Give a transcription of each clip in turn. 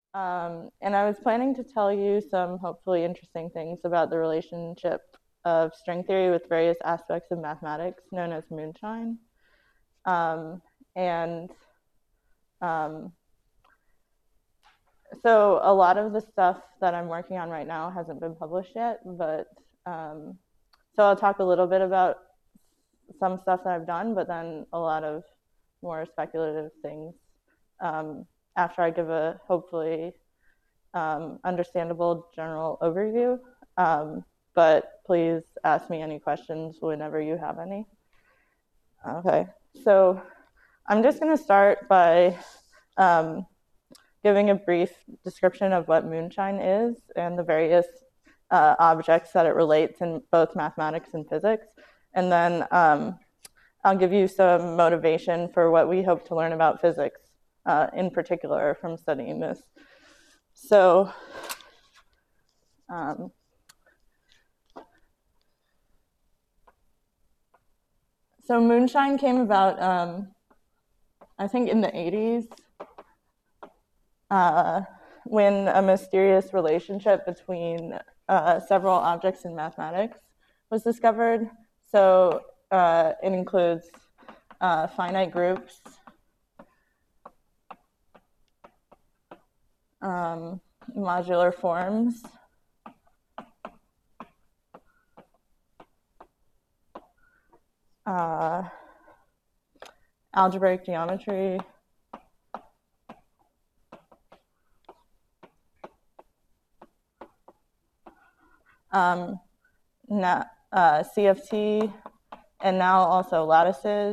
And I was planning to tell you some hopefully interesting things about the relationship of string theory with various aspects of mathematics known as moonshine. Um, and um, so a lot of the stuff that I'm working on right now hasn't been published yet, but so I'll talk a little bit about some stuff that I've done, but then a lot of more speculative things after I give a hopefully understandable general overview. But please ask me any questions whenever you have any. Okay, so I'm just going to start by giving a brief description of what moonshine is and the various objects that it relates in both mathematics and physics. And then I'll give you some motivation for what we hope to learn about physics in particular from studying this. So moonshine came about, I think, in the 80s when a mysterious relationship between several objects in mathematics was discovered. So it includes finite groups, modular forms, algebraic geometry, CFT, and now also lattices.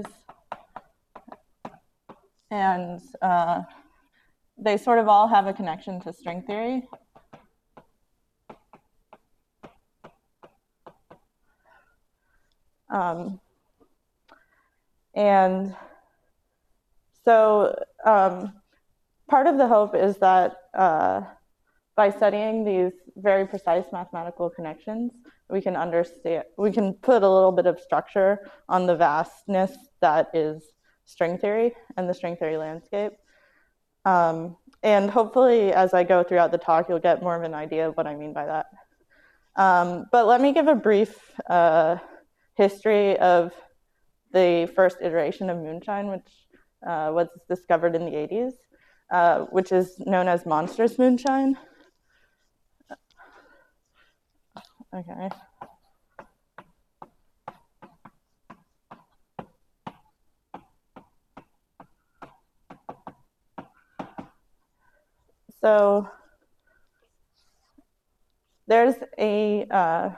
And they sort of all have a connection to string theory. And so part of the hope is that by studying these very precise mathematical connections, we can put a little bit of structure on the vastness that is string theory and the string theory landscape. And hopefully, as I go throughout the talk, you'll get more of an idea of what I mean by that. But let me give a brief history of the first iteration of moonshine, which was discovered in the 80s, which is known as monstrous moonshine. Okay. So there's in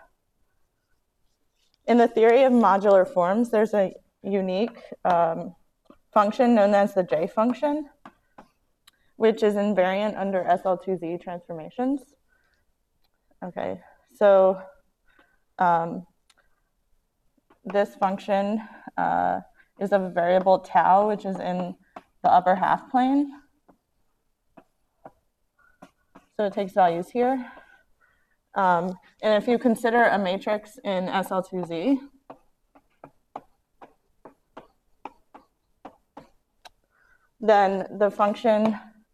the theory of modular forms, there's a unique function known as the J function, which is invariant under SL2Z transformations. Okay, so this function is of a variable tau, which is in the upper half plane. So it takes values here. And if you consider a matrix in SL2Z, then the function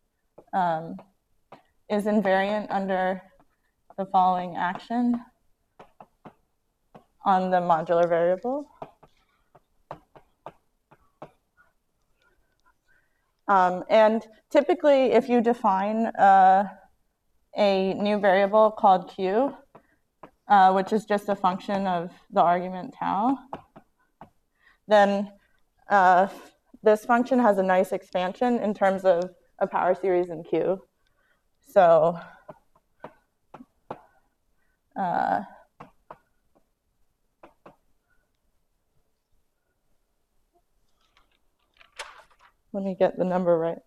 is invariant under the following action on the modular variable. And typically, if you define a new variable called q, which is just a function of the argument tau, then this function has a nice expansion in terms of a power series in q. So let me get the number right.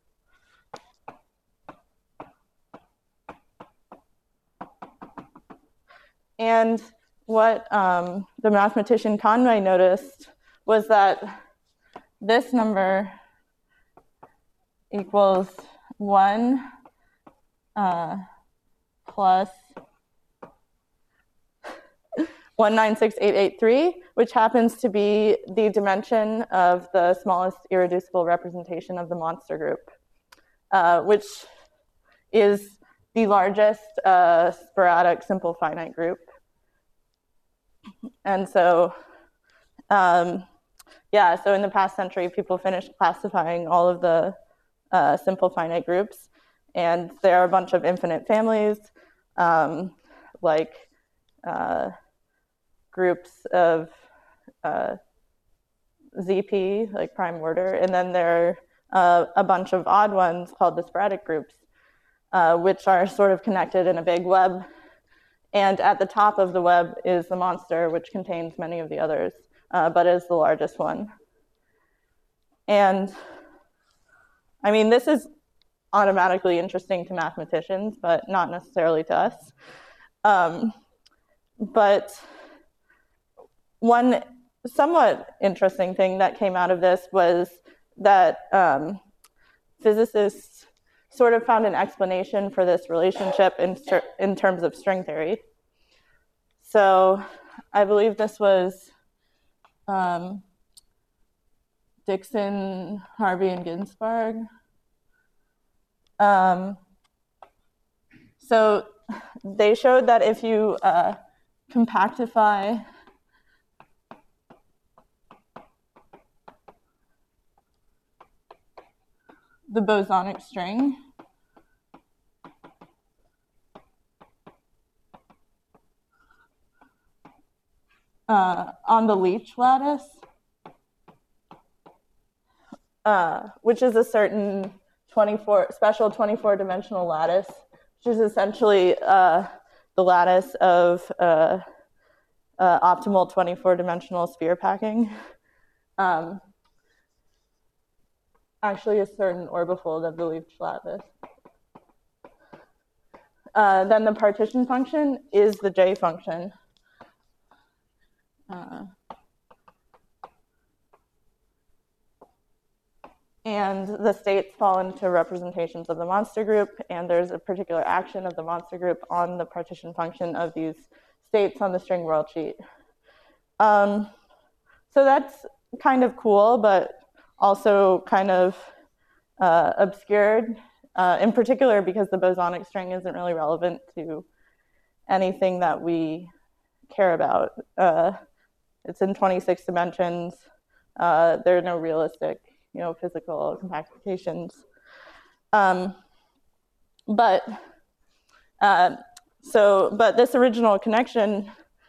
And what the mathematician Conway noticed was that this number equals 1 plus 196,883, which happens to be the dimension of the smallest irreducible representation of the monster group, which is the largest sporadic simple finite group. And so, yeah, so in the past century, people finished classifying all of the simple finite groups, and there are a bunch of infinite families, like groups of ZP, like prime order, and then there are a bunch of odd ones called the sporadic groups, which are sort of connected in a big web. And at the top of the web is the monster, which contains many of the others, but is the largest one. And I mean, this is automatically interesting to mathematicians, but not necessarily to us. But one somewhat interesting thing that came out of this was that physicists sort of found an explanation for this relationship in terms of string theory. So I believe this was Dixon, Harvey, and Ginsburg. So they showed that if you compactify the bosonic string, on the Leech lattice, which is a certain special 24-dimensional lattice, which is essentially the lattice of optimal 24-dimensional sphere packing. Actually, a certain orbifold of the Leech lattice. Then the partition function is the J function. And the states fall into representations of the monster group, and there's a particular action of the monster group on the partition function of these states on the string world sheet. So that's kind of cool, but also kind of obscured, in particular because the bosonic string isn't really relevant to anything that we care about. It's in 26 dimensions. There are no realistic, physical compactifications. But this original connection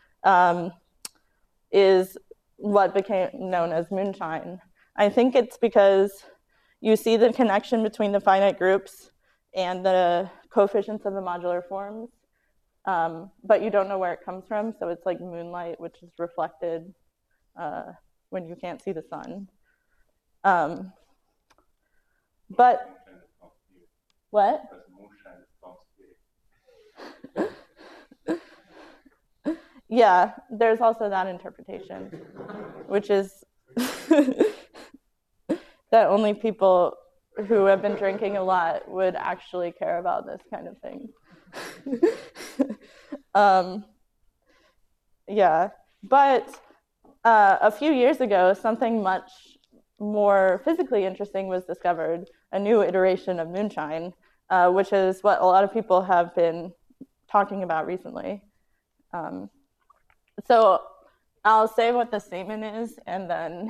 is what became known as moonshine. I think it's because you see the connection between the finite groups and the coefficients of the modular forms, but you don't know where it comes from, so it's like moonlight, which is reflected when you can't see the sun. But what? Yeah, there's also that interpretation, which is that only people who have been drinking a lot would actually care about this kind of thing. Yeah, but a few years ago, something much more physically interesting was discovered, a new iteration of moonshine, which is what a lot of people have been talking about recently. So I'll say what the statement is, and then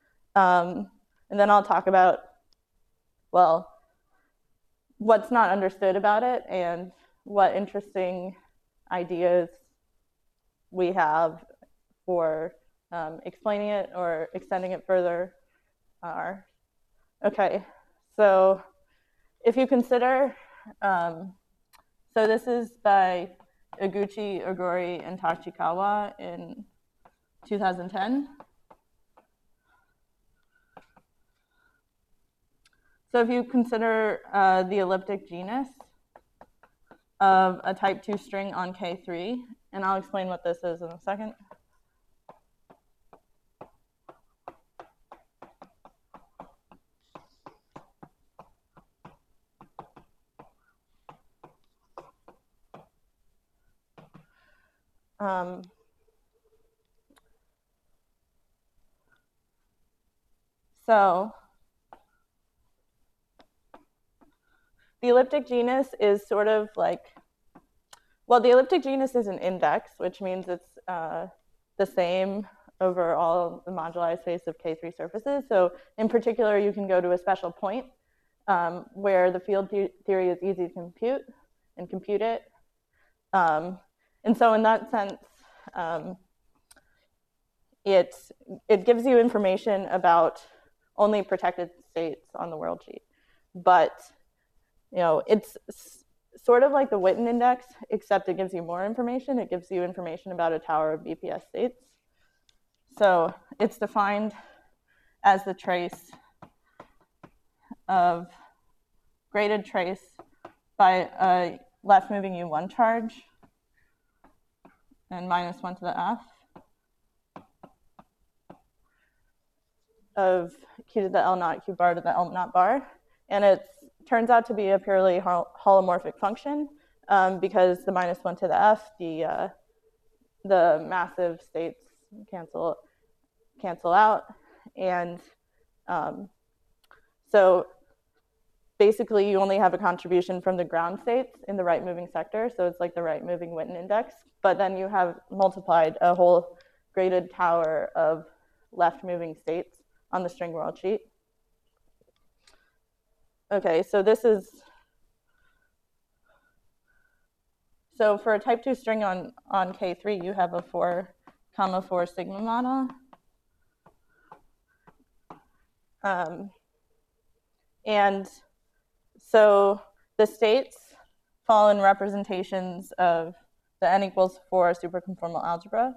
I'll talk about, well, what's not understood about it and what interesting ideas we have for explaining it or extending it further are. Okay, so if you consider, so this is by Iguchi, Oguri, and Tachikawa in 2010. So if you consider the elliptic genus of a type 2 string on K3, and I'll explain what this is in a second. So the elliptic genus is sort of like, well, the elliptic genus is an index, which means it's the same over all the moduli space of K3 surfaces. So in particular, you can go to a special point where the field theory is easy to compute and compute it. And so in that sense, it gives you information about only protected states on the world sheet. But it's sort of like the Witten index, except it gives you more information. It gives you information about a tower of BPS states. So it's defined as the trace of graded trace by a left-moving U1 charge and minus 1 to the f of q to the L naught q bar to the L naught bar. And it turns out to be a purely holomorphic function because the minus 1 to the f, the massive states cancel out. And so basically, you only have a contribution from the ground states in the right-moving sector. So it's like the right-moving Witten index. But then you have multiplied a whole graded tower of left-moving states on the string world sheet. Okay, so this is, so for a type 2 string on K3, you have a 4, sigma model. And so the states fall in representations of the n equals 4 superconformal algebra.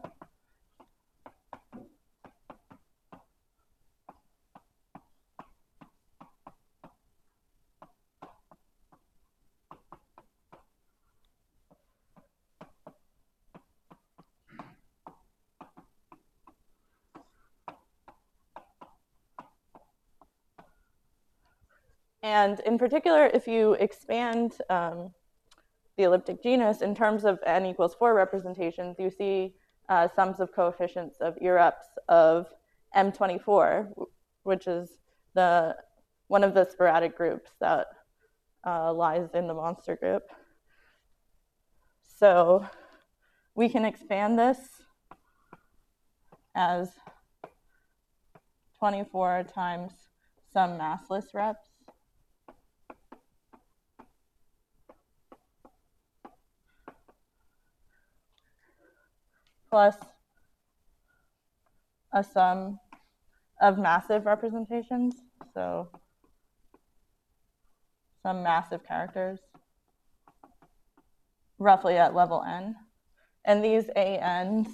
And in particular, if you expand the elliptic genus in terms of n equals 4 representations, you see sums of coefficients of EREPs of M24, which is one of the sporadic groups that lies in the monster group. So we can expand this as 24 times some massless reps plus a sum of massive representations, so some massive characters, roughly at level n. And these ANs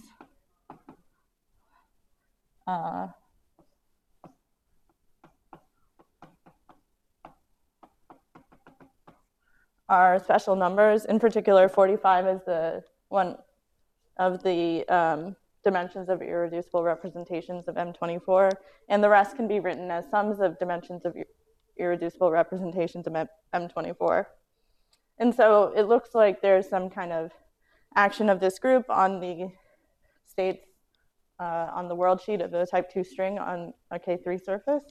are special numbers. In particular, 45 is the one of the dimensions of irreducible representations of M24, and the rest can be written as sums of dimensions of irreducible representations of M24. And so it looks like there's some kind of action of this group on the states on the world sheet of the type 2 string on a K3 surface.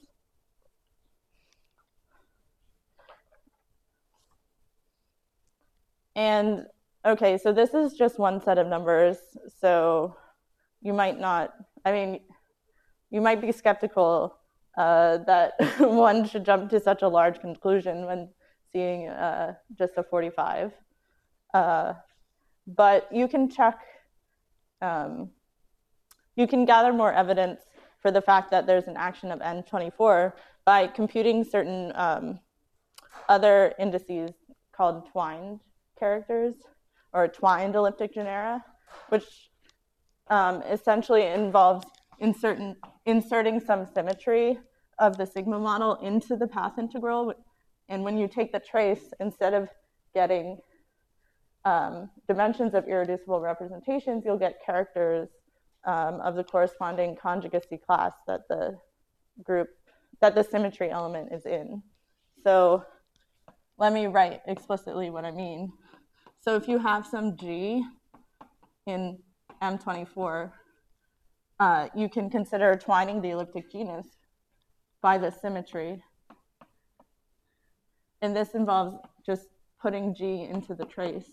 And okay, so this is just one set of numbers, so you might not, I mean, you might be skeptical that one should jump to such a large conclusion when seeing just a 45. But you can check, you can gather more evidence for the fact that there's an action of N24 by computing certain other indices called twined characters, or twined elliptic genera, which essentially involves inserting some symmetry of the sigma model into the path integral. And when you take the trace, instead of getting dimensions of irreducible representations, you'll get characters of the corresponding conjugacy class that the symmetry element is in. So let me write explicitly what I mean. So if you have some G in M24, you can consider twining the elliptic genus by the symmetry. And this involves just putting G into the trace.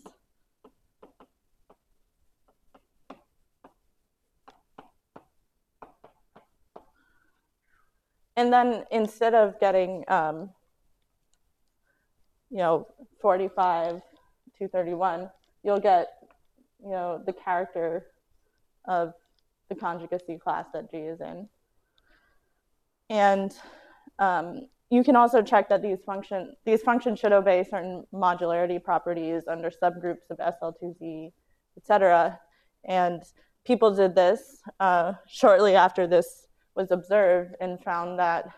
And then instead of getting, 45 to 31, you'll get, the character of the conjugacy class that G is in. And you can also check that these functions should obey certain modularity properties under subgroups of SL2Z, et cetera. And people did this shortly after this was observed and found that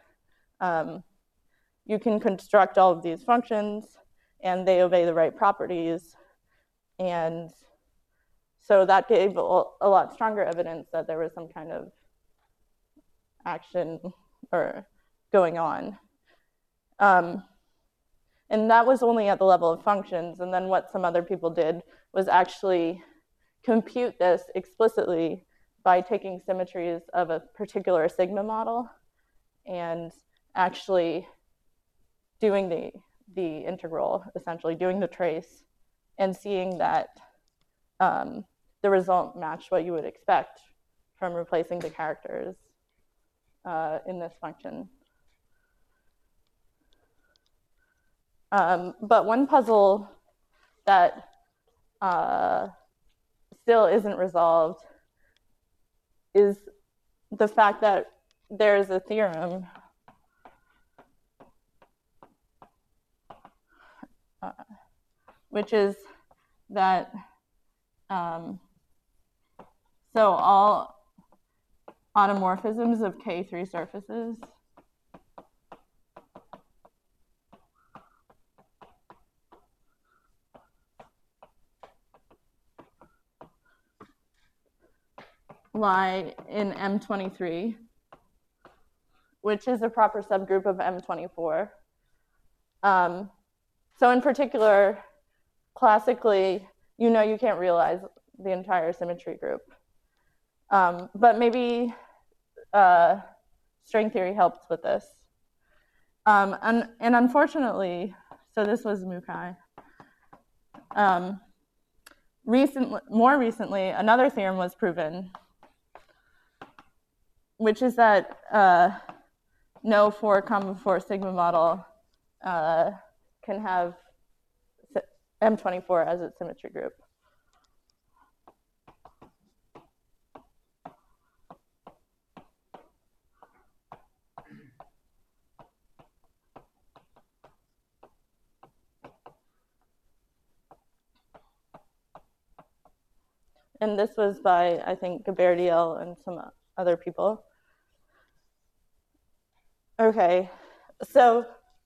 you can construct all of these functions and they obey the right properties. And so that gave a lot stronger evidence that there was some kind of action or going on. And that was only at the level of functions. And then what some other people did was actually compute this explicitly by taking symmetries of a particular sigma model and actually doing the integral, essentially doing the trace, and seeing that the result matched what you would expect from replacing the characters in this function. But one puzzle that still isn't resolved is the fact that there is a theorem which is that so all automorphisms of K3 surfaces lie in M23, which is a proper subgroup of M24. So in particular, classically, you can't realize the entire symmetry group. But maybe string theory helps with this. And unfortunately, so this was Mukai. More recently, another theorem was proven, which is that no 4,4 sigma model can have M24 as its symmetry group. And this was by, I think, Gabardiel and some other people. Okay, so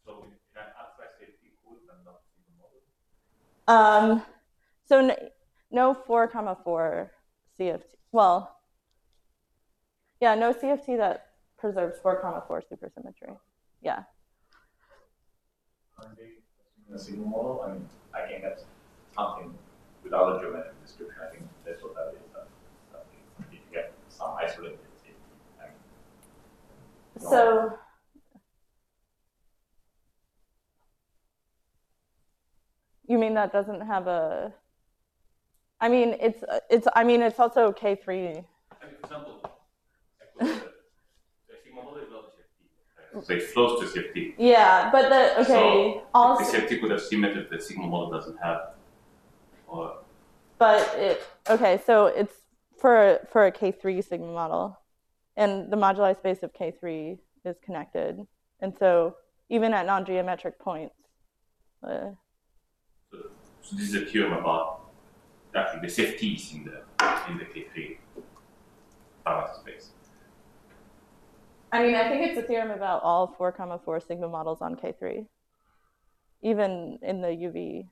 no 4,4 CFT. Well, yeah, no CFT that preserves 4,4 supersymmetry. Yeah. A sigma model, I mean, I can get something without a geometric description. I think that's what that is. If you get some isolated CFT. So. You mean that doesn't have a? I mean, it's also K3. For example, the sigma model is not a CFT. So it's close to CFT. Yeah, but So also the CFT could have symmetry the sigma model doesn't have. So it's for a K3 sigma model, and the moduli space of K3 is connected, and so even at non-geometric points. So this is a theorem about actually the CFTs in the K3 parameter space. I mean, I think it's a theorem about all 4,4 sigma models on K3, even in the UV.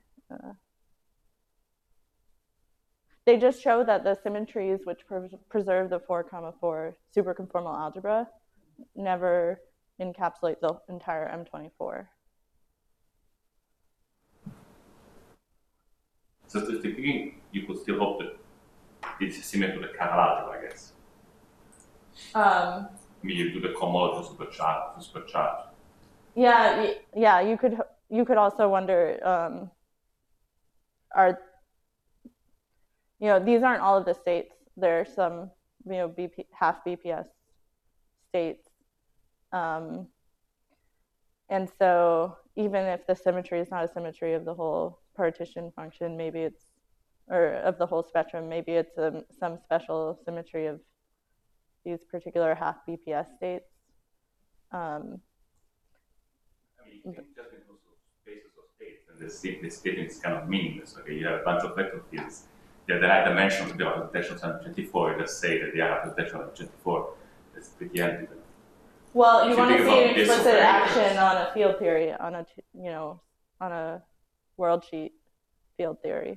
They just show that the symmetries which preserve the 4,4 superconformal algebra never encapsulate the entire M24. So statistically, you could still hope that it's a symmetry to the Canal algebra, I guess. I mean, you do the cohomology supercharge. Yeah, you you could also wonder, are, these aren't all of the states. There are some, half BPS states. And so even if the symmetry is not a symmetry of the whole partition function, maybe it's, or of the whole spectrum, maybe it's some special symmetry of these particular half BPS states. I mean, just because of spaces of states, and the state is kind of meaningless. Okay, you have a bunch of vector fields. The high dimensions of the representations on 24, you just say that the representation on 24 is pretty empty. Well, you want to see explicit action on a field theory, on a on a world sheet field theory.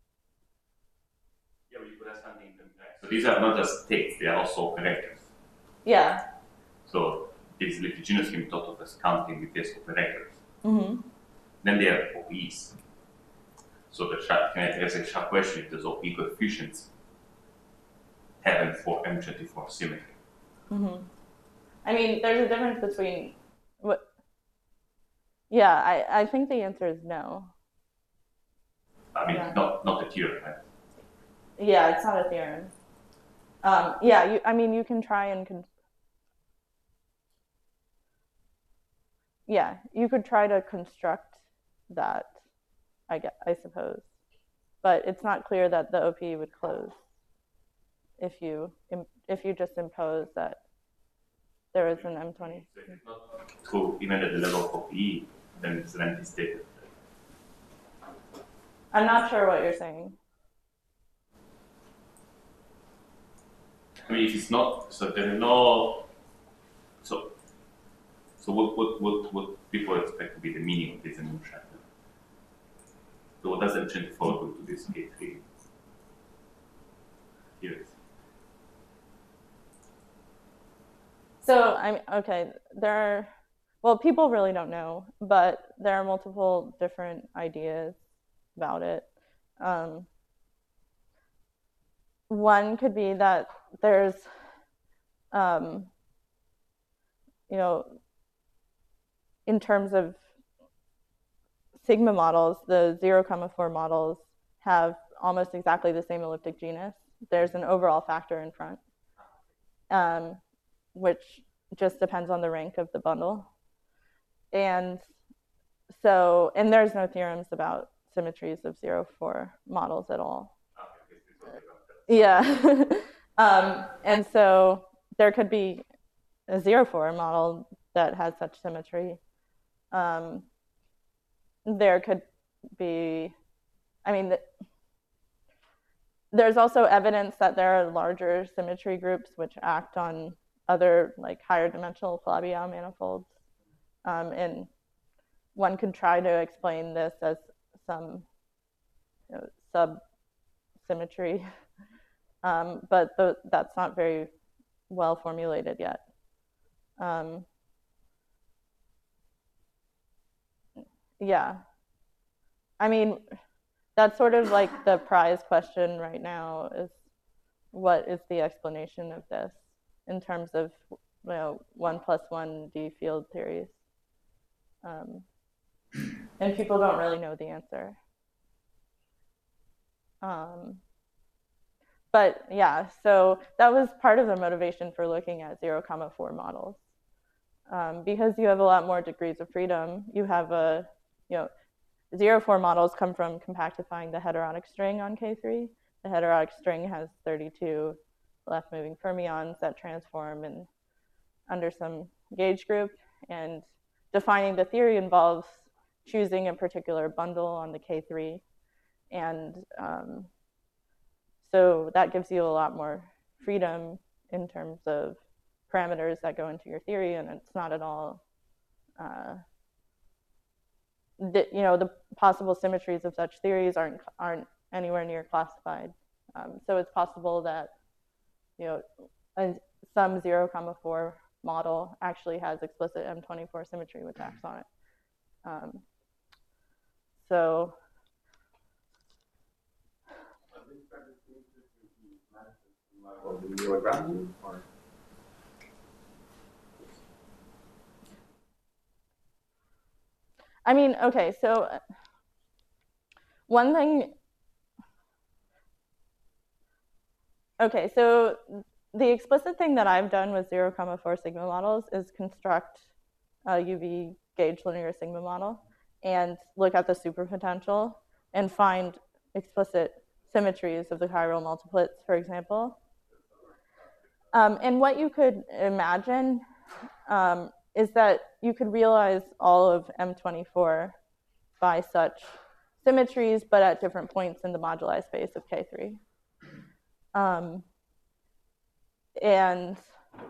Yeah, but you could have something. So these are not just states; they are also operators. Yeah. So this litigious scheme thought of as counting with these operators. Mm-hmm. Then they are OPs. So the kinetic a sharp question if those OP coefficients have M24 symmetry. Mm-hmm. I mean, there's a difference between what. Yeah, I think the answer is no. I mean, yeah. not a theorem, right? Yeah, it's not a theorem. Yeah, you can try and yeah, you could try to construct that, I suppose, but it's not clear that the OP would close if you just impose that there is an M20. So if it's not true even at the level of OP, then it's an empty state. I'm not sure what you're saying. I mean, if it's not, so there is no, so what people expect to be the meaning of this enunciation? So what does M24 do to this K3? Here it is. So okay. People really don't know, but there are multiple different ideas about it. One could be that there's, in terms of sigma models, the 0,4 models have almost exactly the same elliptic genus. There's an overall factor in front, which just depends on the rank of the bundle. And so, and there's no theorems about symmetries of 0,4 models at all. Yeah. And so there could be a 0,4 model that has such symmetry. There could be, there's also evidence that there are larger symmetry groups which act on other higher dimensional Calabi-Yau manifolds. And one could try to explain this as some sub-symmetry, but that's not very well formulated yet. Yeah. That's sort of the prize question right now is what is the explanation of this in terms of 1+1 D field theories. And people don't really know the answer. But yeah, so that was part of the motivation for looking at 0,4 models. Because you have a lot more degrees of freedom, you have 0,4 models come from compactifying the heterotic string on K3. The heterotic string has 32 left-moving fermions that transform under some gauge group, and defining the theory involves choosing a particular bundle on the K3. And so that gives you a lot more freedom in terms of parameters that go into your theory, and it's not at all, the possible symmetries of such theories aren't anywhere near classified. So it's possible that, some 0,4 model actually has explicit M24 symmetry which acts on it. So. I mean, okay, so one thing, okay, so the explicit thing that I've done with 0,4 sigma models is construct a UV gauge linear sigma model and look at the superpotential and find explicit symmetries of the chiral multiplets, for example. And what you could imagine is that you could realize all of M24 by such symmetries, but at different points in the moduli space of K3. And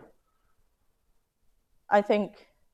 I think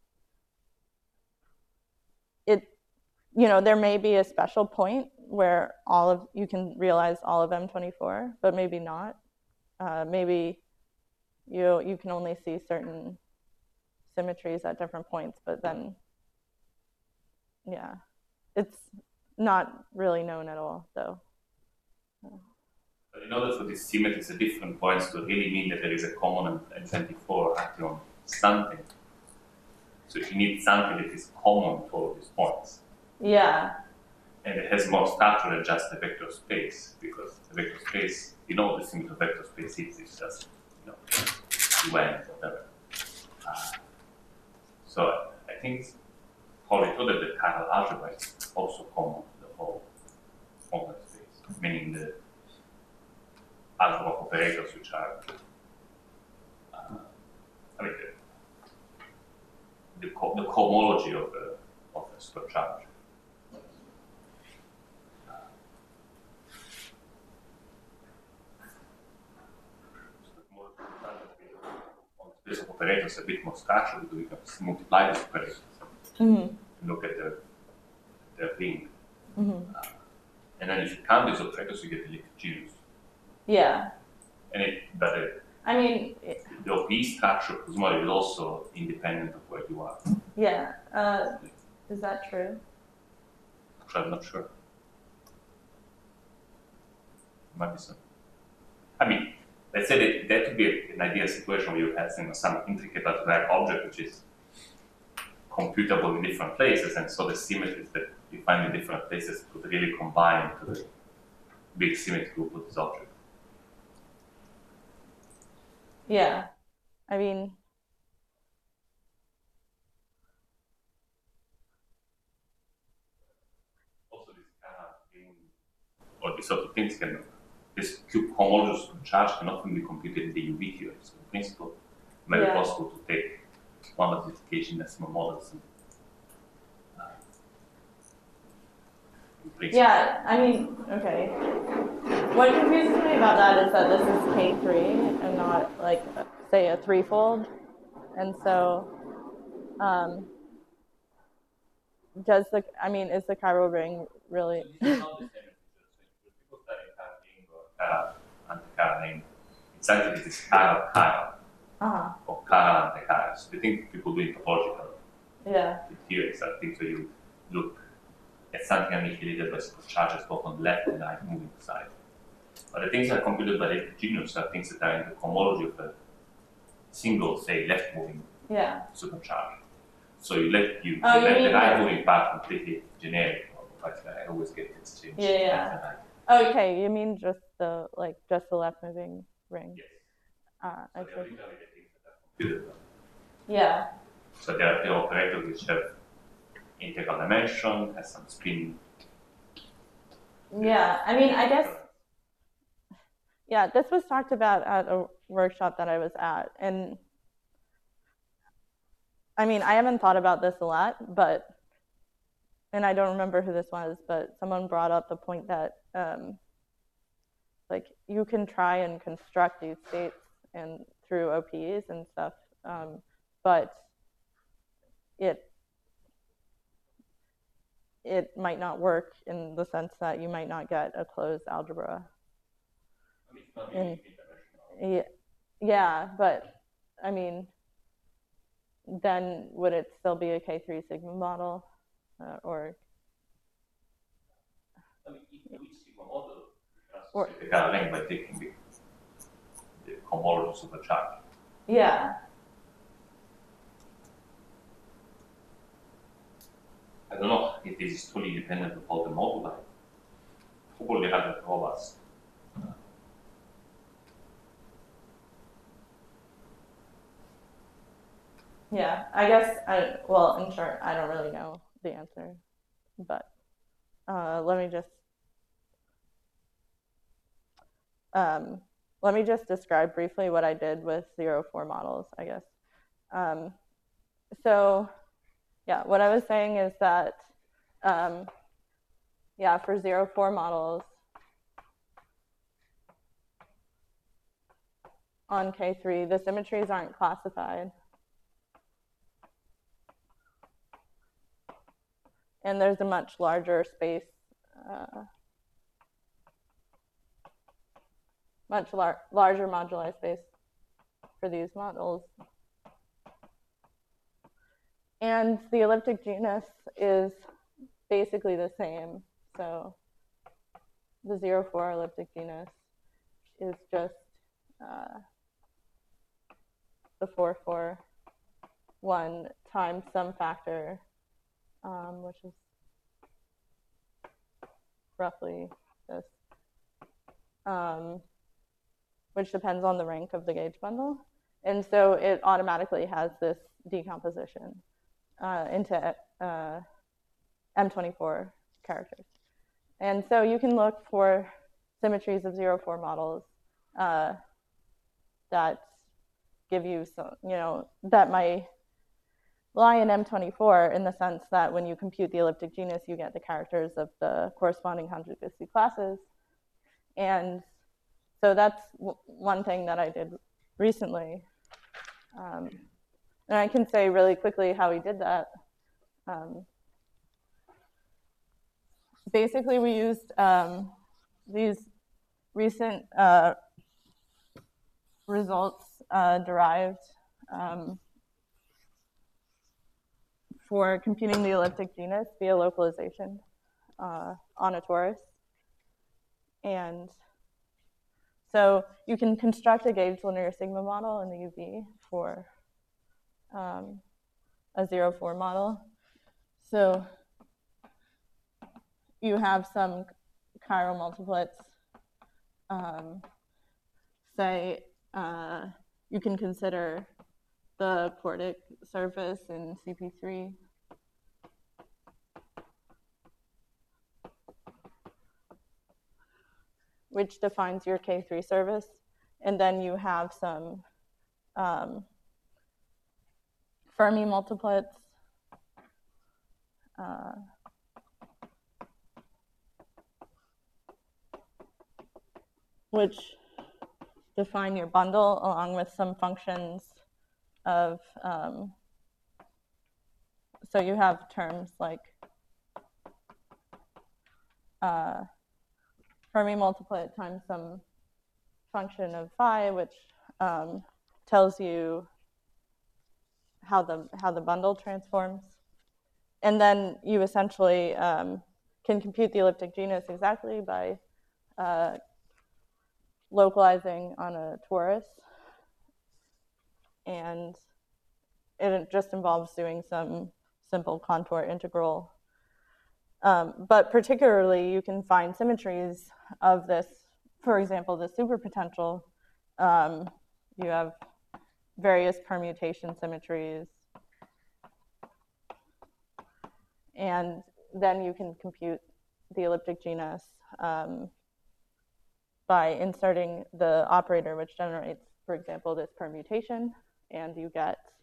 there may be a special point where you can realize all of M24, but maybe not. Maybe you can only see certain symmetries at different points, but then, yeah, it's not really known at all, though. But in order for these symmetries at different points to really mean that there is a common M24 acting on something, so you need something that is common to all these points. Yeah. And it has more structure than just a vector space, because the vector space, the symmetry of vector space is just, UN, whatever. So I think it's probably true that the chiral algebra is also common to the whole complex space, meaning the algebra of operators which are, the cohomology of the supercharge. Space of operators a bit more structured because we can multiply these operators and look at their ring. And then if you count these operators, you get the elliptic genus. Yeah. The OP structure presumably is also independent of where you are. Yeah. Is that true? Actually, I'm not sure. Might be so. Let's say that could be an ideal situation where you have some intricate algebraic object which is computable in different places, and so the symmetries that you find in different places could really combine to the big symmetry group of this object. Yeah. Also, this kind of thing, or these sort of things this cube homologous charge can often be computed in the UV theory. So in principle, it might be possible to take one modification decimal models and okay. What confuses me about that is that this is K3 and not say a threefold. And so is the chiral ring really? It's actually this chiral or chiral antichiral. So I think people doing topological theories are things where you look at something annihilated by charges both on the left and right moving side. But the things that are computed by the genus are things that are in the cohomology of a single, say, left moving supercharge. So you let the right moving part completely generic. I always get this change. Okay, you mean just the left moving ring? Yes. I see. Yeah. So there are the operators which have integral dimension, has some spin. Yeah, I guess. Yeah, this was talked about at a workshop that I was at, and I haven't thought about this a lot, and I don't remember who this was, but someone brought up the point that you can try and construct these states and through OPs and stuff, but it might not work in the sense that you might not get a closed algebra. Yeah, but then would it still be a K3 sigma model, or? Each sigma model the chiral length by taking the homologous supercharge. Yeah. I don't know. if this is totally independent of all the moduli, probably have a robust. Yeah, I guess well, in short, I don't really know the answer, but let me just describe briefly what I did with 0-4 models, I guess. So yeah, what I was saying is that yeah, for 0-4 models on K3, the symmetries aren't classified. And there's a much larger space, larger moduli space for these models. And the elliptic genus is basically the same. So the 0-4 elliptic genus is just the 4-4, 1 times some factor, which is roughly this, which depends on the rank of the gauge bundle. And so it automatically has this decomposition into M24 characters. And so you can look for symmetries of 0-4 models that give you some, that might lie in M24 in the sense that when you compute the elliptic genus, you get the characters of the corresponding conjugacy classes. And so that's one thing that I did recently. And I can say really quickly how we did that. Basically, we used these recent results derived for computing the elliptic genus via localization on a torus. And so you can construct a gauge linear sigma model in the UV for a 0-4 model. So you have some chiral multiplets. Say you can consider the quartic surface in CP3. Which defines your K3 service. And then you have some Fermi multiplets. Which define your bundle along with some functions of, so you have terms like Fermi multiplet times some function of phi, which tells you how the bundle transforms. And then you essentially can compute the elliptic genus exactly by localizing on a torus. And it just involves doing some simple contour integral. But particularly, you can find symmetries of this, for example, the superpotential. You have various permutation symmetries. And then you can compute the elliptic genus by inserting the operator, which generates, for example, this permutation, and you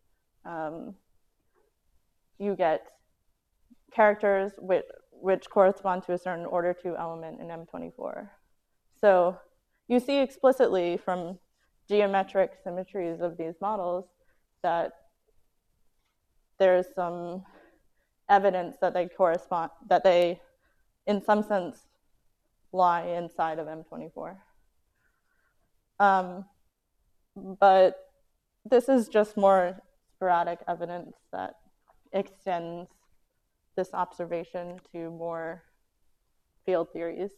get characters which correspond to a certain order 2 element in M24. So you see explicitly from geometric symmetries of these models that there's some evidence that they correspond, that they, in some sense, lie inside of M24. But this is just more sporadic evidence that extends this observation to more field theories.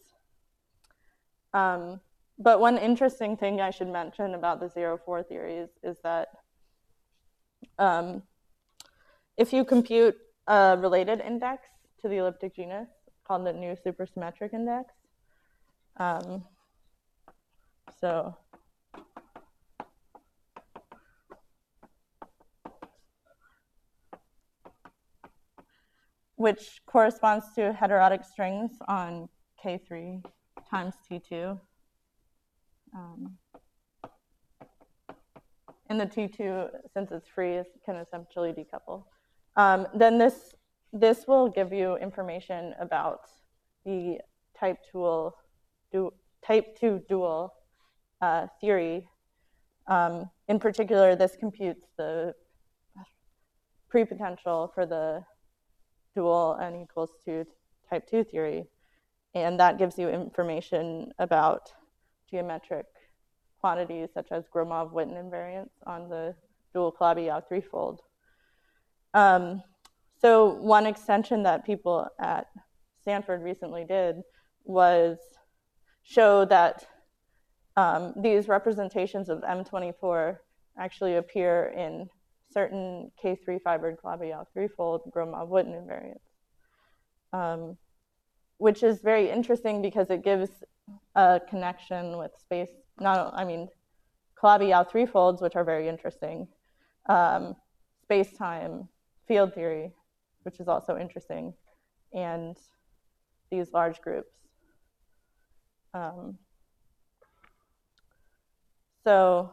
But one interesting thing I should mention about the 0-4 theories is that if you compute a related index to the elliptic genus called the new supersymmetric index. So which corresponds to heterotic strings on K3 times T2. And the T2, since it's free, can essentially decouple. Then this will give you information about the type 2 dual theory. In particular, this computes the pre-potential for the dual n equals 2 type 2 theory. And that gives you information about geometric quantities such as Gromov-Witten invariance on the dual Calabi-Yau threefold. So one extension that people at Stanford recently did was show that these representations of M24 actually appear in certain K3 fibered Calabi-Yau threefold Gromov-Witten invariance, which is very interesting because it gives a connection with space. Calabi-Yau threefolds, which are very interesting, space-time field theory, which is also interesting, and these large groups. So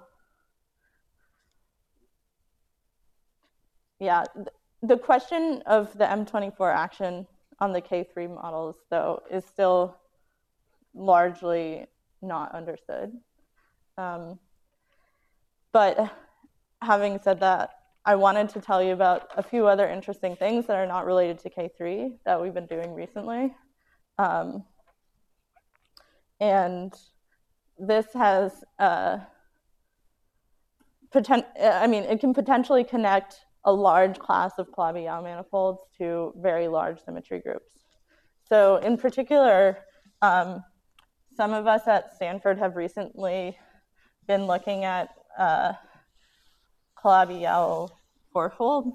yeah, the question of the M24 action on the K3 models, though, is still largely not understood. But having said that, I wanted to tell you about a few other interesting things that are not related to K3 that we've been doing recently. And this has, it can potentially connect a large class of Calabi-Yau manifolds to very large symmetry groups. So in particular, some of us at Stanford have recently been looking at Calabi-Yau fourfolds.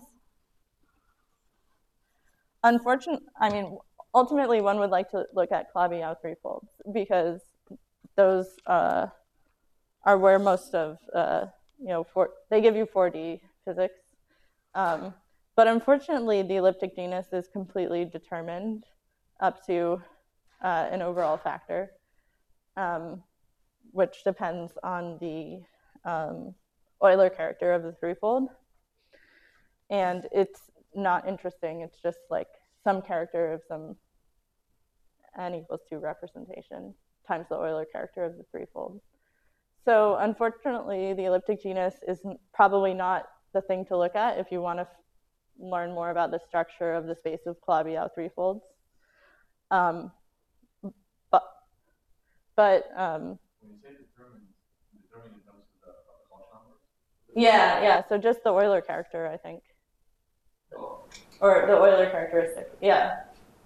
Ultimately one would like to look at Calabi-Yau threefolds because those are where most of, they give you 4D physics. But unfortunately, the elliptic genus is completely determined up to an overall factor, which depends on the Euler character of the threefold. And it's not interesting. It's just like some character of some n equals 2 representation times the Euler character of the threefold. So unfortunately, the elliptic genus is probably not the thing to look at if you want to learn more about the structure of the space of Calabi-Yau threefolds. When you say determined in terms of the Cauchy number? Yeah. So just the Euler character, I think, or the Euler characteristic. Yeah.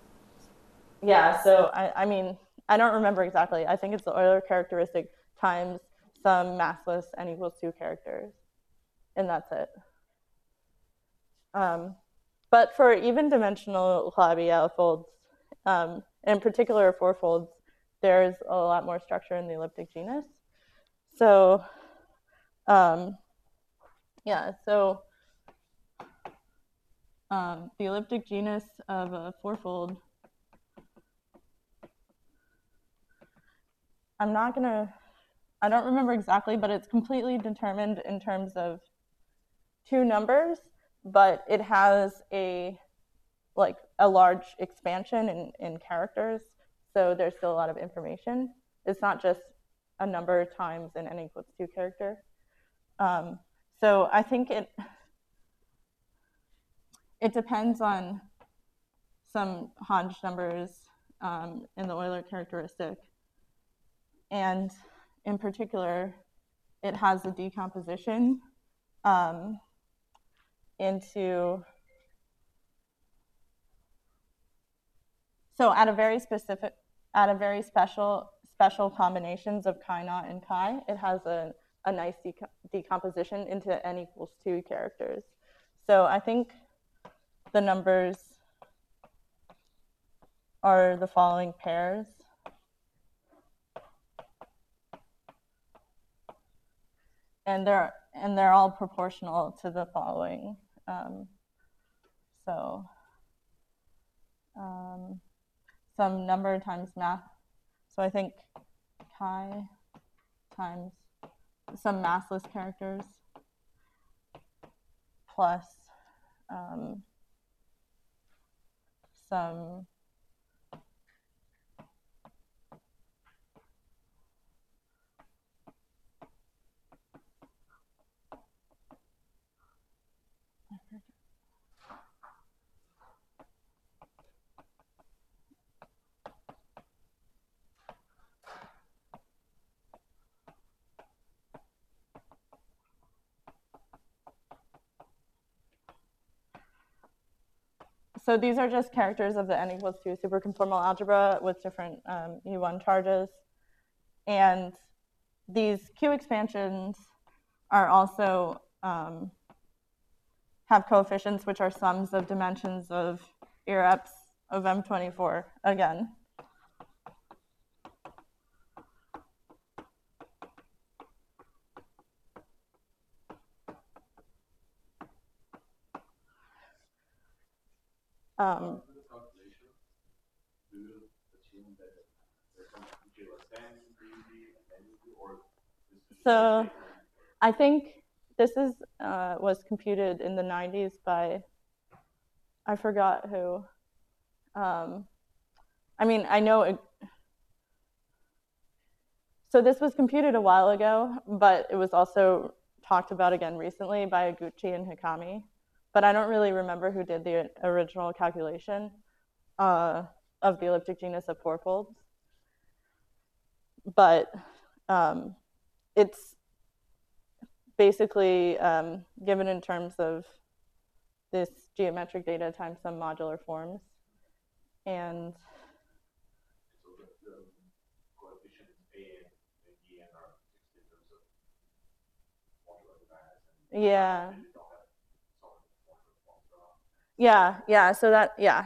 So I don't remember exactly. I think it's the Euler characteristic times some massless n equals 2 characters, and that's it. But for even-dimensional Calabi-Yau folds, in particular fourfolds, there's a lot more structure in the elliptic genus. So, the elliptic genus of a fourfold, I don't remember exactly, but it's completely determined in terms of 2 numbers, but it has a large expansion in characters, so there's still a lot of information. It's not just a number times an n equals 2 character. So I think it depends on some Hodge numbers in the Euler characteristic, and in particular, it has a decomposition into, so at a very special combinations of chi-naught and chi, it has a nice decomposition into n equals 2 characters. So I think the numbers are the following pairs. And they're all proportional to the following. Some number times math. So I think chi times some massless characters plus some so these are just characters of the n equals 2 superconformal algebra with different U1 charges. And these Q expansions are also have coefficients which are sums of dimensions of EREPs of M24 again. So I think this is was computed in the 90s by, I forgot who. I mean, I know it, so this was computed a while ago, but it was also talked about again recently by Iguchi and Hikami. But I don't really remember who did the original calculation of the elliptic genus of fourfolds. But it's basically given in terms of this geometric data times some modular forms. And so the coefficients A and B are fixed in terms of modular dimensions. Yeah. Yeah, so that, yeah.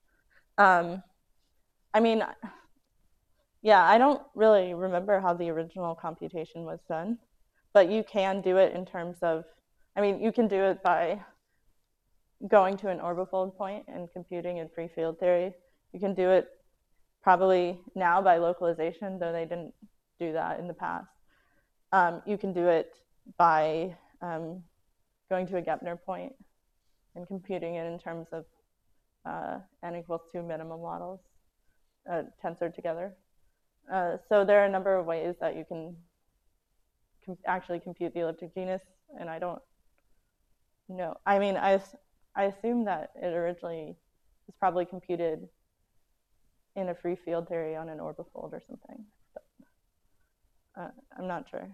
I mean, yeah, I don't really remember how the original computation was done, but you can do it in terms of, I mean, you can do it by going to an orbifold point and computing in free field theory. You can do it probably now by localization, though they didn't do that in the past. You can do it by going to a Gepner point and computing it in terms of n equals 2 minimum models tensored together. So there are a number of ways that you can actually compute the elliptic genus, and I don't know. I mean, I assume that it originally was probably computed in a free field theory on an orbifold or something, but I'm not sure.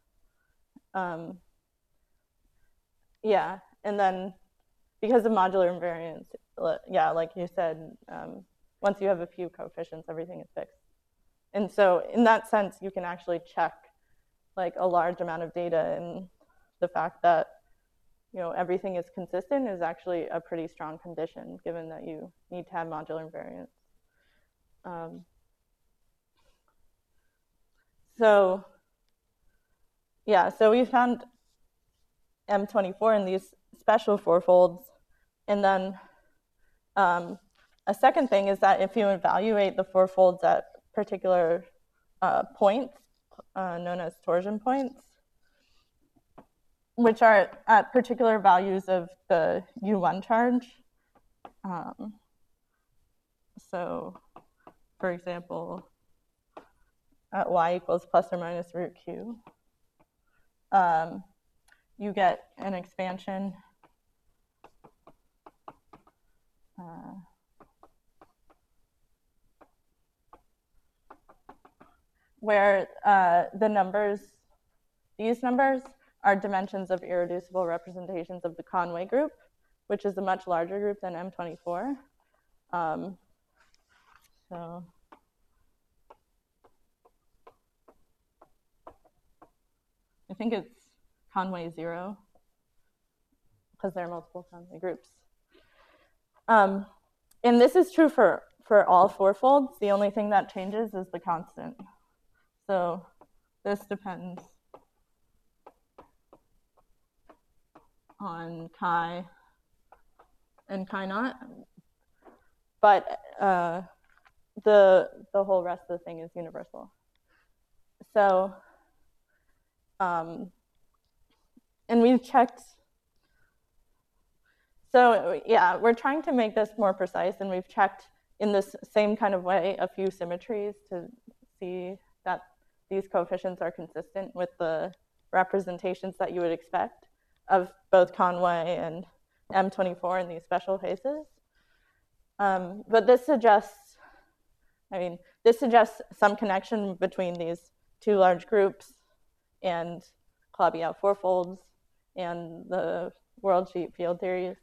Yeah, and then because of modular invariance, yeah, like you said, once you have a few coefficients, everything is fixed. And so in that sense, you can actually check like a large amount of data, and the fact that everything is consistent is actually a pretty strong condition, given that you need to have modular invariance. So yeah, so we found M24 in these special fourfolds, and then a second thing is that if you evaluate the fourfolds at particular points, known as torsion points, which are at particular values of the U1 charge. So, for example, at y equals plus or minus root q, you get an expansion where the numbers, these numbers, are dimensions of irreducible representations of the Conway group, which is a much larger group than M24. So I think it's Conway 0, because there are multiple Conway groups. And this is true for for all fourfolds, the only thing that changes is the constant. So this depends on chi and chi naught, but the whole rest of the thing is universal. So, and we've checked. So yeah, we're trying to make this more precise, and we've checked in this same kind of way a few symmetries to see that these coefficients are consistent with the representations that you would expect of both Conway and M24 in these special cases. But this suggests, this suggests some connection between these two large groups and Calabi-Yau fourfolds and the world sheet field theories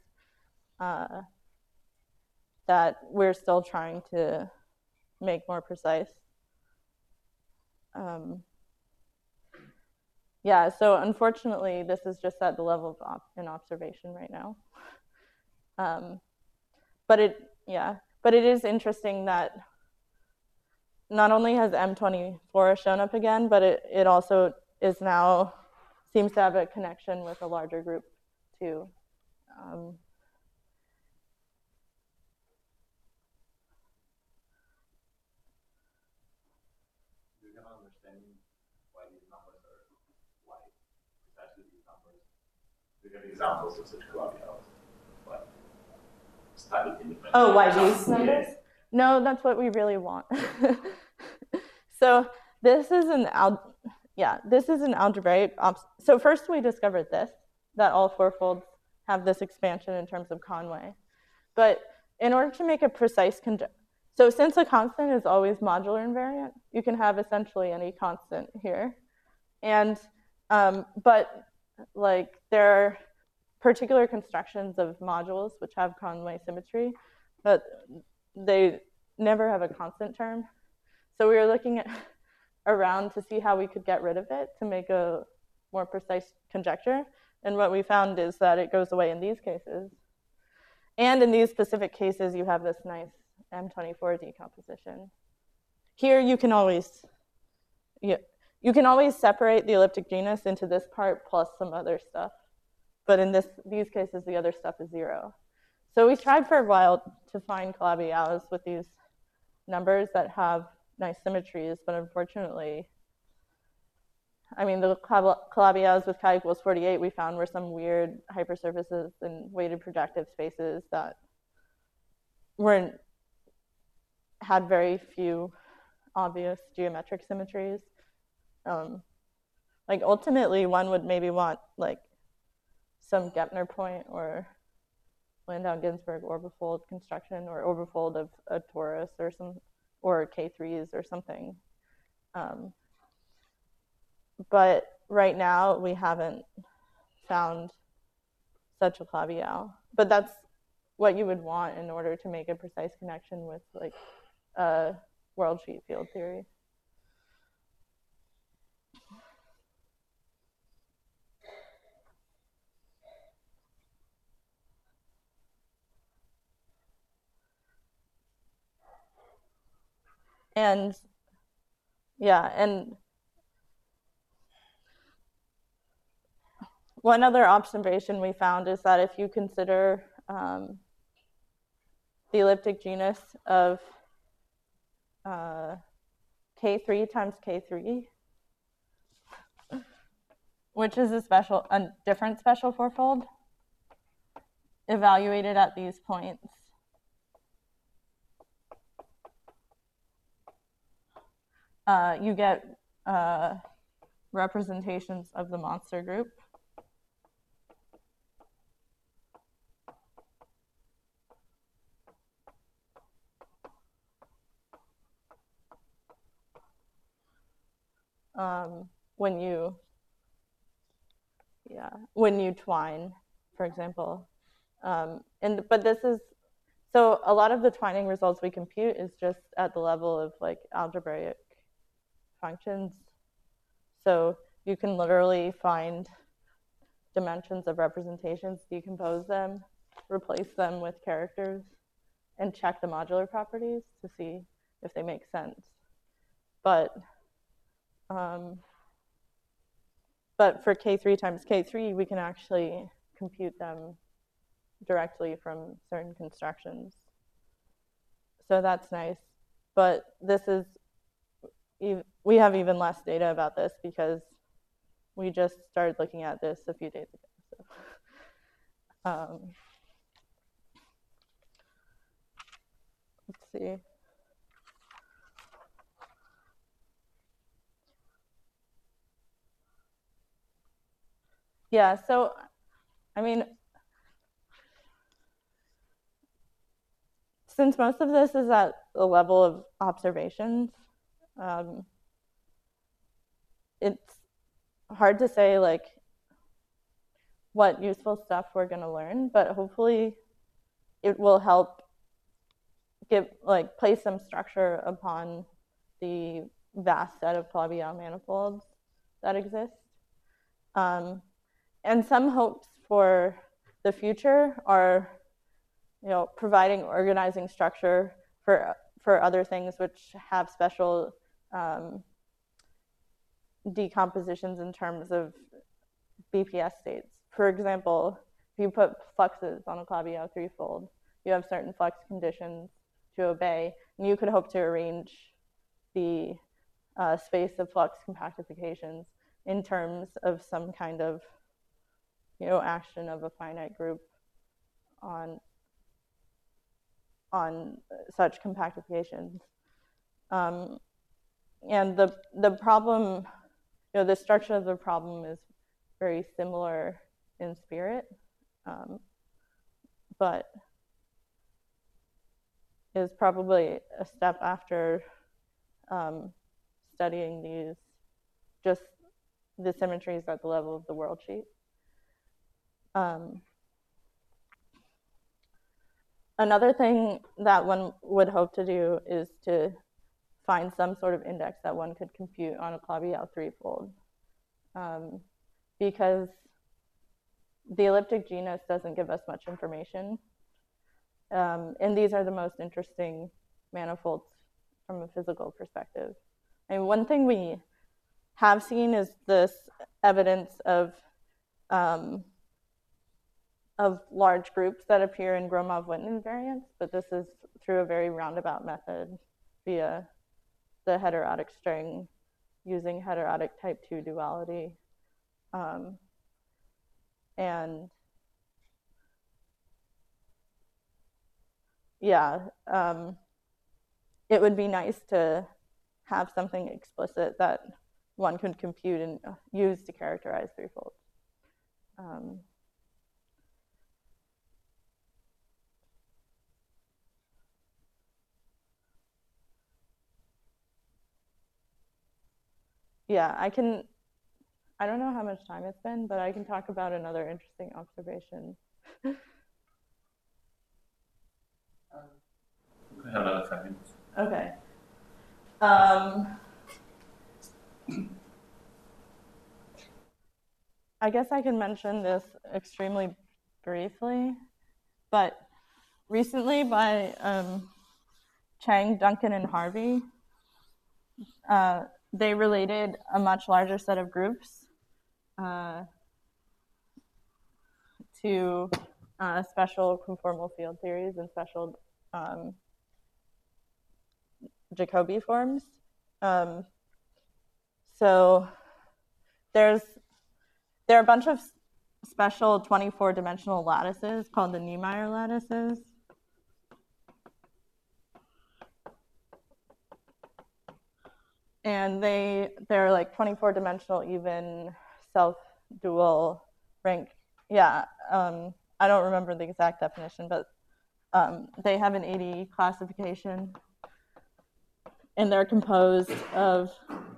that we're still trying to make more precise. Yeah, so unfortunately, this is just at the level of an observation right now. But it is interesting that not only has M24 shown up again, but it also is now seems to have a connection with a larger group too. Do you have an understanding why these numbers are, why precisely these numbers? Do you have examples of such Calabi-Yaus? Like studied independently? Oh, why these numbers? Yeah. No, that's what we really want. So this is an algebraic. So first we discovered this, that all fourfolds have this expansion in terms of Conway. But in order to make a precise so since a constant is always modular invariant, you can have essentially any constant here. And but like there are particular constructions of modules which have Conway symmetry, but they never have a constant term. So we were looking around to see how we could get rid of it to make a more precise conjecture. And what we found is that it goes away in these cases. And in these specific cases, you have this nice M24 decomposition. Here you can always separate the elliptic genus into this part plus some other stuff. But in these cases, the other stuff is 0. So we tried for a while to find Calabi-Yaus with these numbers that have nice symmetries, but unfortunately, the Calabi-Yaus with chi equals 48 we found were some weird hypersurfaces and weighted projective spaces that had very few obvious geometric symmetries. Like ultimately, one would maybe want like some Gepner point or Landau-Ginzburg orbifold construction or orbifold of a torus or K3s or something. But right now we haven't found such a Calabi-Yau. But that's what you would want in order to make a precise connection with like a world sheet field theory. And yeah, and one other observation we found is that if you consider the elliptic genus of K3 times K3, which is a different special fourfold, evaluated at these points, you get representations of the monster group. When you twine, for example. But this is, so a lot of the twining results we compute is just at the level of like algebraic functions. So you can literally find dimensions of representations, decompose them, replace them with characters, and check the modular properties to see if they make sense. But for K3 times K3, we can actually compute them directly from certain constructions. So that's nice. But this is, we have even less data about this because we just started looking at this a few days ago. So, let's see. Yeah, so, I mean, since most of this is at the level of observations, it's hard to say like what useful stuff we're going to learn, but hopefully it will help place some structure upon the vast set of Calabi-Yau manifolds that exist. And some hopes for the future are, providing organizing structure for other things which have special decompositions in terms of BPS states. For example, if you put fluxes on a Calabi-Yau threefold, you have certain flux conditions to obey, and you could hope to arrange the space of flux compactifications in terms of some kind of, action of a finite group on such compactifications. And the problem, the structure of the problem is very similar in spirit, but is probably a step after studying these, just the symmetries at the level of the world sheet. Another thing that one would hope to do is to find some sort of index that one could compute on a Calabi-Yau threefold, because the elliptic genus doesn't give us much information. And these are the most interesting manifolds from a physical perspective. I mean, one thing we have seen is this evidence of large groups that appear in Gromov-Witten invariants, but this is through a very roundabout method via the heterotic string using heterotic type 2 duality. And yeah, it would be nice to have something explicit that one could compute and use to characterize threefolds. Yeah, I don't know how much time it's been, but I can talk about another interesting observation. We have another 5 minutes. Okay. I guess I can mention this extremely briefly, but recently by Chang, Duncan, and Harvey, they related a much larger set of groups to special conformal field theories and special Jacobi forms. So there are a bunch of special 24-dimensional lattices called the Niemeyer lattices. And they're like 24-dimensional even self-dual rank. Yeah, I don't remember the exact definition, but they have an 80 classification, and they're composed of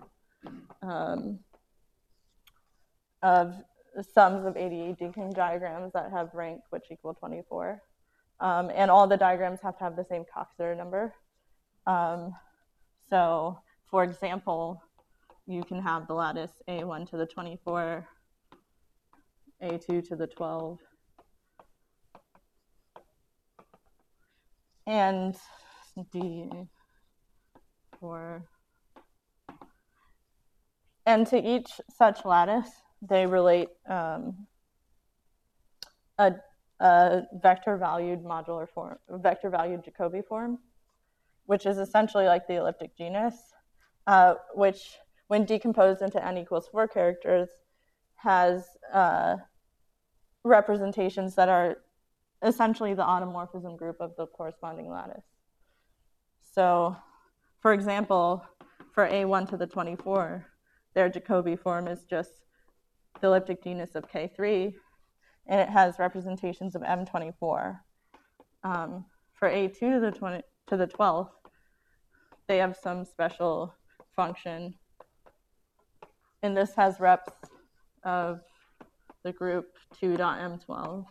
sums of 80 deking diagrams that have rank which equal 24. And all the diagrams have to have the same Coxeter number. So, for example, you can have the lattice A1 to the 24, A2 to the 12, and D4. And to each such lattice, they relate a vector-valued modular form, vector-valued Jacobi form, which is essentially like the elliptic genus, which, when decomposed into n equals 4 characters, has representations that are essentially the automorphism group of the corresponding lattice. So, for example, for A1 to the 24, their Jacobi form is just the elliptic genus of K3, and it has representations of M24. For A2 to the 12th, they have some special function, and this has reps of the group 2.M12.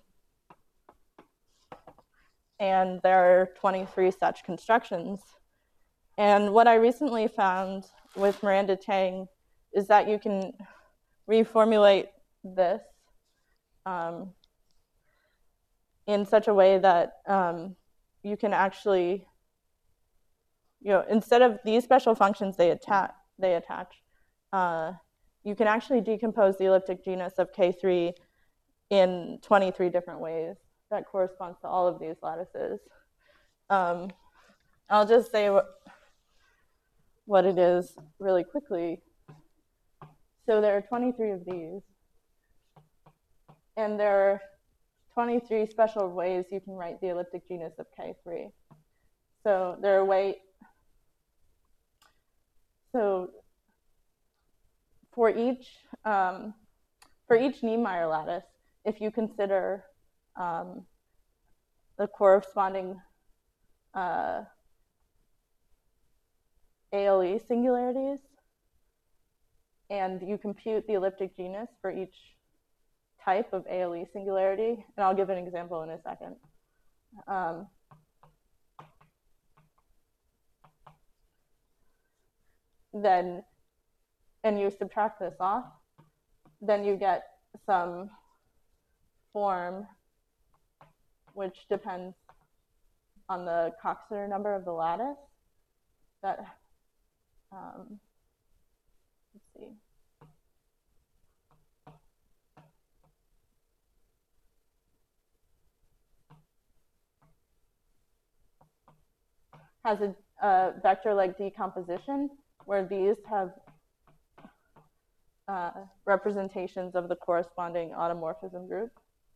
And there are 23 such constructions. And what I recently found with Miranda Tang is that you can reformulate this in such a way that you can actually, instead of these special functions they attach, you can actually decompose the elliptic genus of K3 in 23 different ways that corresponds to all of these lattices. I'll just say what it is really quickly. So there are 23 of these, and there are 23 special ways you can write the elliptic genus of K3. So there are for each Niemeyer lattice, if you consider the corresponding ALE singularities, and you compute the elliptic genus for each type of ALE singularity, and I'll give an example in a second. And you subtract this off, then you get some form which depends on the Coxeter number of the lattice that, let's see. Has a vector-like decomposition where these have representations of the corresponding automorphism group.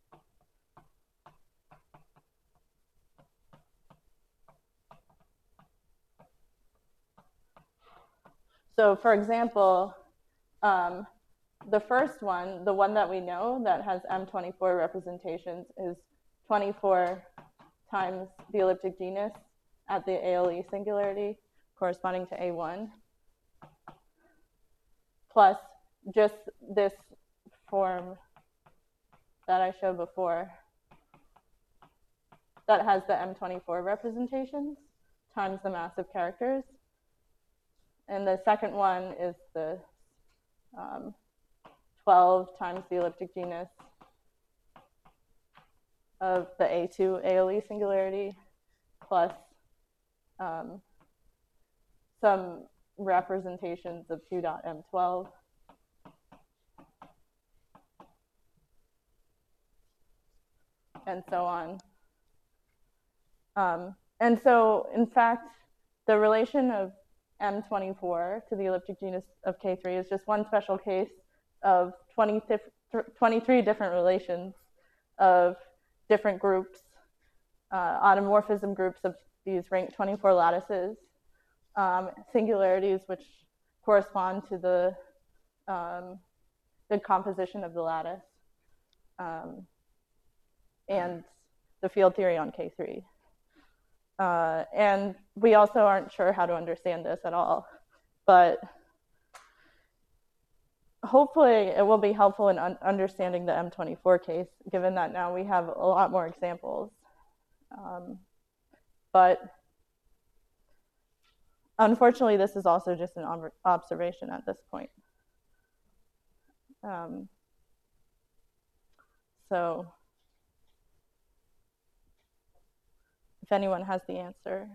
So for example, the first one, the one that we know that has M24 representations, is 24 times the elliptic genus at the ALE singularity corresponding to A1, plus just this form that I showed before that has the M24 representations times the mass of characters. And the second one is the 12 times the elliptic genus of the A2 ALE singularity, plus some representations of 2.M12. And so on. And so, in fact, the relation of M24 to the elliptic genus of K3 is just one special case of 23 different relations of different groups, automorphism groups of these rank 24 lattices, singularities which correspond to the composition of the lattice, and the field theory on K3. And we also aren't sure how to understand this at all, but hopefully it will be helpful in understanding the M24 case, given that now we have a lot more examples. But unfortunately, this is also just an observation at this point. If anyone has the answer,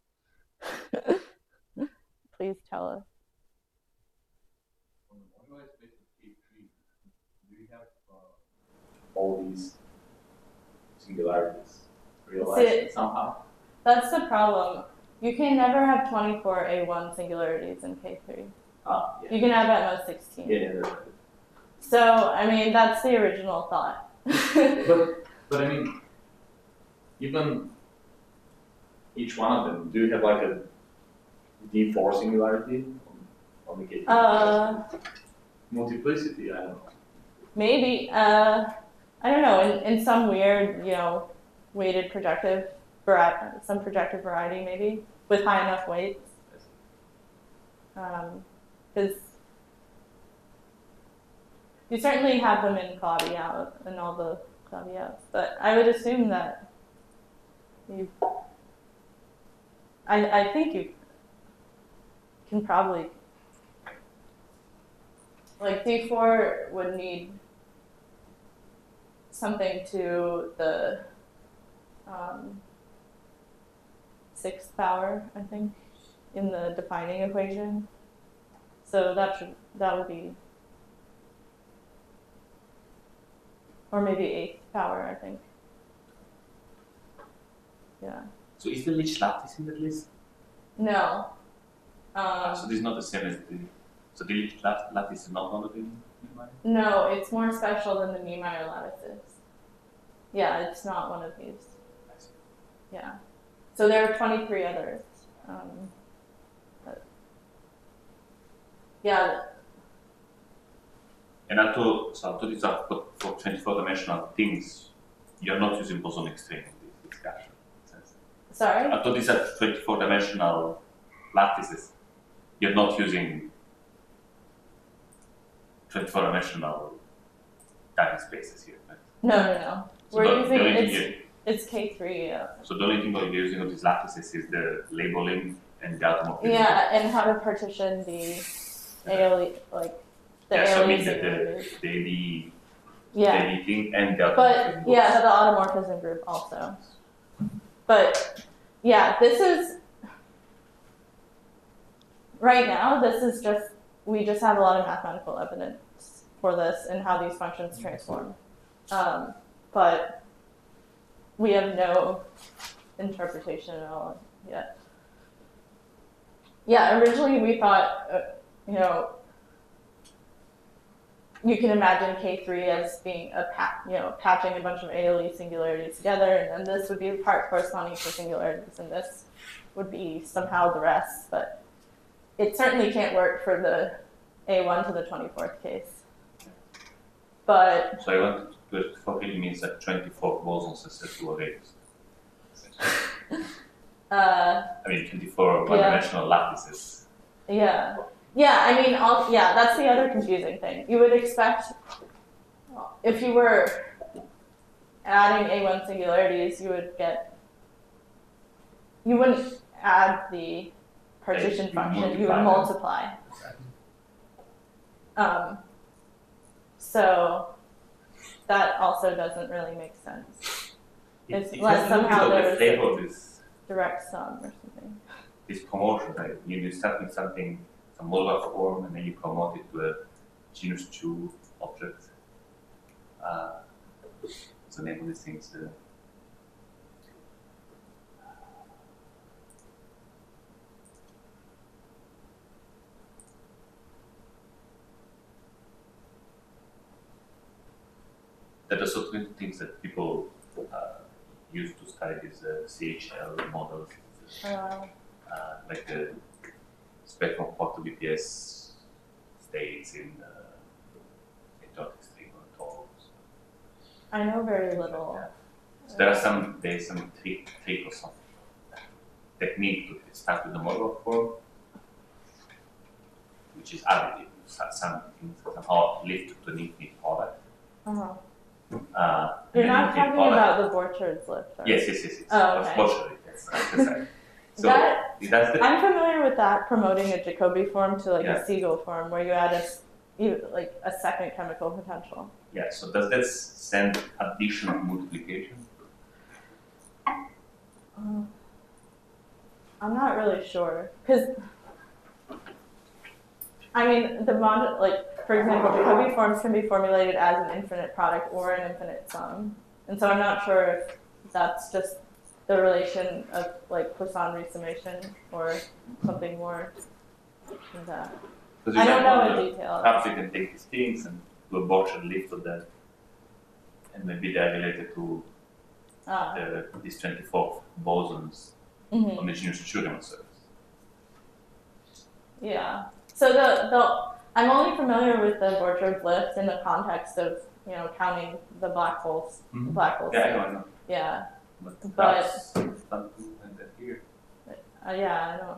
please tell us. On the modularized space of K3, do you have all these singularities realized somehow? That's the problem. You can never have 24 A1 singularities in K3. Yeah. You can have at most 16. Yeah. So, I mean, that's the original thought. But I mean, even each one of them, do you have like a D4 singularity on the K3? Multiplicity, I don't know. Maybe. I don't know. In some weird, weighted projective variety, some projective variety, maybe with high enough weights. Because you certainly have them in Claudia and all the Claudias, but I would assume that I think you can probably, like D4 would need something to the 6th power, I think, in the defining equation. So that would be, or maybe 8th power, I think. Yeah. So is the Lich lattice in that list? No. So this is not the same as so the Lich lattice is not one of them? No, it's more special than the Niemeyer lattices. Yeah, it's not one of these. I see. Yeah. So there are 23 others. Yeah. And I thought these are for 24-dimensional things, you're not using bosonic string in this discussion. Sorry? I thought these are 24-dimensional lattices. You're not using 24-dimensional time spaces here, right? No. So We're using it's K3. Yeah. So the only thing we're using of these lattices is the labeling and the automorphism. Yeah, and how to partition the ALE, like the yeah, so I ALE mean singularities. the AD thing and the But yeah, the automorphism group also. But yeah, this is right now. This is we just have a lot of mathematical evidence for this and how these functions transform. But we have no interpretation at all yet. Yeah, originally we thought, you can imagine K3 as being patching a bunch of ALE singularities together, and then this would be the part corresponding to singularities, and this would be somehow the rest, but it certainly can't work for the A1 to the 24th case. But so I wanted to really means that 24 bosons and set two arrays. I mean 24 one-dimensional lattices. Yeah. Yeah, I mean, that's the other confusing thing. You would expect, if you were adding A1 singularities, you wouldn't add the partition function, you would multiply. So that also doesn't really make sense. It's less somehow there was a direct sum or something. This promotion, right? You start with something, some modular form, and then you promote it to a genus 2 object. What's the name of these things? There are certain things that people use to study these CHL models, like the spectrum of quarter BPS states in exotic string or tolls. I know very little. Yeah. So there's some trick or something technique to start with the modular form, which is additive, somehow lift to an infinite product. You're not talking about the Borchards lift, right? Yes. Oh, okay. Borchards, yes. That's right. So I'm familiar with that, promoting a Jacobi form to Yeah. a Siegel form, where you add a second chemical potential. Yeah, so does that send additional multiplication? I'm not really sure because I mean like for example, Jacobi forms can be formulated as an infinite product or an infinite sum, and so I'm not sure if that's just the relation of like Poisson resummation or something more than that. I don't know in detail. Perhaps you can take these things and do a Borchardt lift of them, and maybe they're related to these 24 bosons on the Gaussian surface. Yeah. So I'm only familiar with the Borchardt lift in the context of counting the black holes. Black holes. Yeah, I know. Yeah. But something like that here. Yeah, I don't.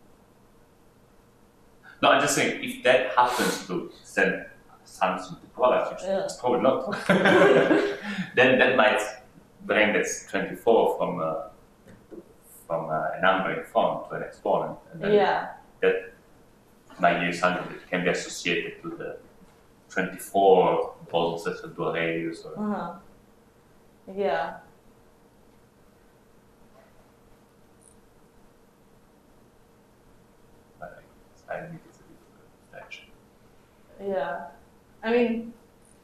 No, I'm just saying if that happens to send something to product, which it's probably not, then that might bring this 24 from a number in front to an exponent, and then that might give you something that can be associated to the 24 bosons that do radius or. Yeah. I think it's a bit of a stretch. Yeah. I mean,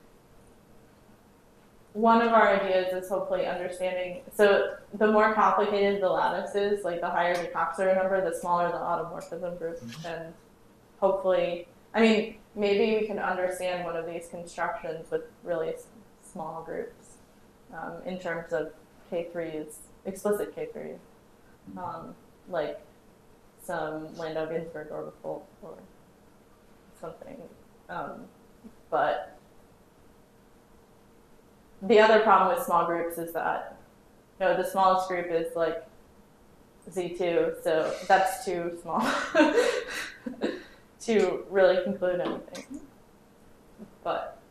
one of our ideas is hopefully understanding, so the more complicated the lattice is, like the higher the Coxeter number, the smaller the automorphism group, and hopefully, I mean, maybe we can understand one of these constructions with really small groups in terms of K3s, explicit K3s, like some Landau-Ginzburg orbital or something. But the other problem with small groups is that the smallest group is like Z2, so that's too small to really conclude anything. But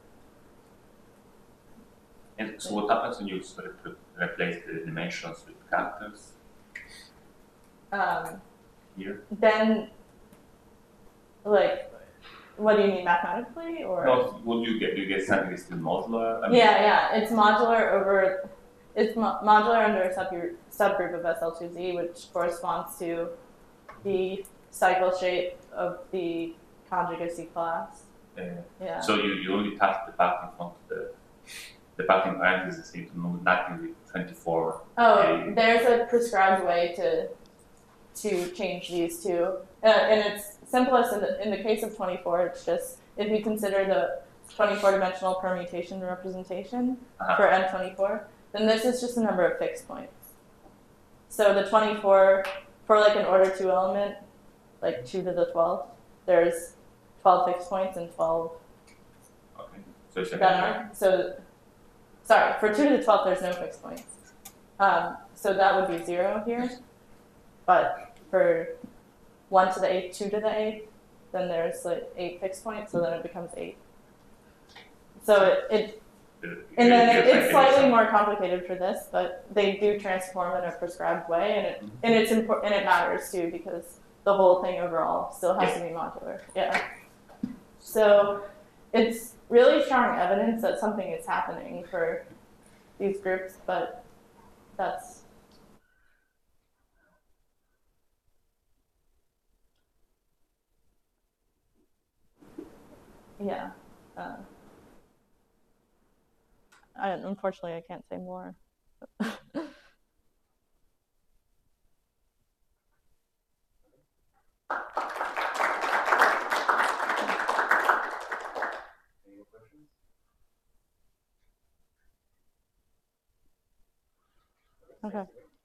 and so what happens when you sort of replace the dimensions with characters? Here? Then, like, what do you mean mathematically, or? No, what do you get? Do you get something that's still modular? I mean, yeah, it's modular over. It's modular under a subgroup of SL2Z, which corresponds to the cycle shape of the conjugacy class. Yeah. So you only touch the part in front of the part in parentheses seem to know nothing with 24. Oh, there's a prescribed way to change these two, and it's simplest in the case of 24. It's just if you consider the 24-dimensional permutation representation for M24, then this is just a number of fixed points. So the 24 for like an order 2 element, like 2 to the 12th, there's 12 fixed points and 12. Okay. So it's sorry, for 2 to the 12th, there's no fixed points. So that would be 0 here. But for 1 to the 8th, 2 to the 8th, then there's like 8 fixed points, so then it becomes 8. So and then it's slightly more complicated for this, but they do transform in a prescribed way, and it's important, and it matters too because the whole thing overall still has to be modular. Yeah. So it's really strong evidence that something is happening for these groups, but that's. Yeah. Unfortunately, I can't say more. Okay.